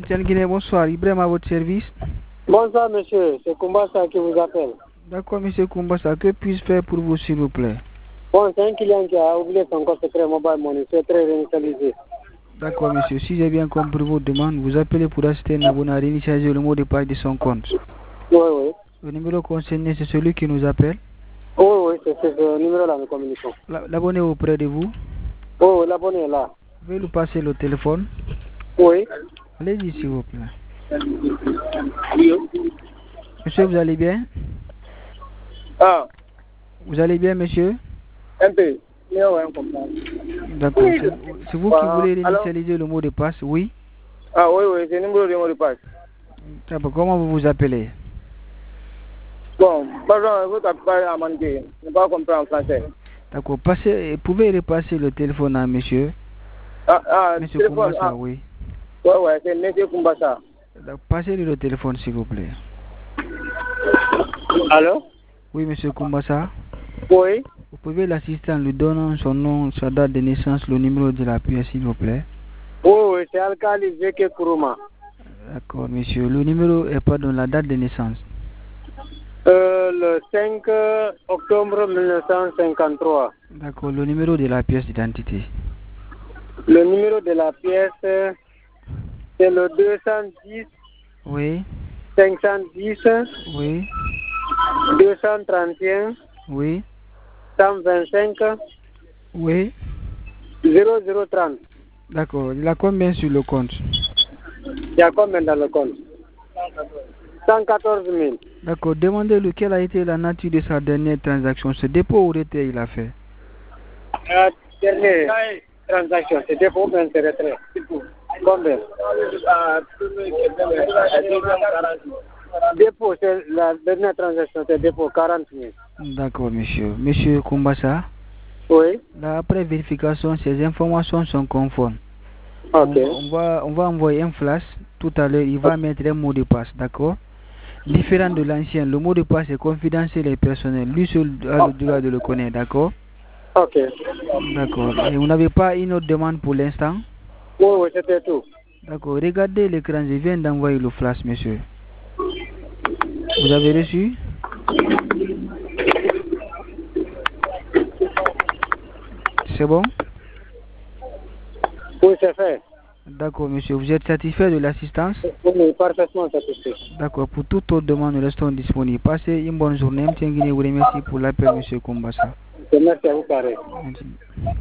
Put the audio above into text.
Tianguiné, bonsoir. Ibrahim à votre service. Bonsoir, monsieur. C'est Kumbasa qui vous appelle. D'accord, monsieur Kumbasa. Que puis-je faire pour vous, s'il vous plaît? Bon, c'est un client qui a oublié son compte secret mobile money. C'est très réinitialisé. D'accord, monsieur. Si j'ai bien compris vos demandes, vous appelez pour assister un abonné à réinitialiser le mot de passe de son compte. Oui, oui. Le numéro concerné, c'est celui qui nous appelle. Oui, oui, c'est ce numéro-là, nous communiquons. L'abonné est auprès de vous. Oh, l'abonné est là. Vous pouvez lui passer le téléphone. Oui. Allez-y, s'il vous plaît. Oui. Monsieur, vous allez bien? Ah. Vous allez bien, monsieur? Un peu. D'accord. C'est vous qui voulez réinitialiser le mot de passe, oui? Ah, oui, oui, c'est le numéro de mot de passe. D'accord. Comment vous vous appelez? Bon, pardon, vous appelez à Mangué. Je ne peux pas comprendre en français. D'accord. Pouvez repasser le téléphone à monsieur? Monsieur Téléphone, Kumbasa, oui. Oui, oui, c'est monsieur Kumbasa. Passez-lui le téléphone, s'il vous plaît. Allô? Oui, monsieur Kumbasa. Oui. Vous pouvez l'assister en lui donnant son nom, sa date de naissance, le numéro de la pièce, s'il vous plaît. Oui, oui, c'est Alkali Zeke Kuruma. D'accord, monsieur. Le numéro est pas dans la date de naissance. Le 5 octobre 1953. D'accord. Le numéro de la pièce d'identité. Le numéro de la pièce, c'est le 210. Oui. 510. Oui. 231. Oui. 125. Oui. 0030. D'accord. Il a combien sur le compte? Il y a combien dans le compte? 114 000. D'accord. Demandez-lui quelle a été la nature de sa dernière transaction. Ce dépôt ou retrait il a fait? La dernière transaction, c'est dépôt ou c'est retrait? Combien? Dépôt, c'est la dernière transaction, c'est dépôt 40 000. D'accord, monsieur. Monsieur Kumbasa? Oui. Là, après vérification, ces informations sont conformes. Ok. On va envoyer un flash tout à l'heure. Il va mettre un mot de passe, d'accord? Différent de l'ancien, le mot de passe est confidentiel et personnel. Lui seul a le droit de le connaître, d'accord? Ok. D'accord. Et vous n'avez pas une autre demande pour l'instant? Oui, oui, c'était tout. D'accord. Regardez l'écran. Je viens d'envoyer le flash, monsieur. Vous avez reçu? C'est bon? Oui, c'est fait. D'accord, monsieur. Vous êtes satisfait de l'assistance? Oui, parfaitement satisfait. D'accord. Pour toute autre demande, nous restons disponibles. Passez une bonne journée. Je vous remercie pour l'appel, monsieur Kumbasa. Merci à vous, pareil. Merci.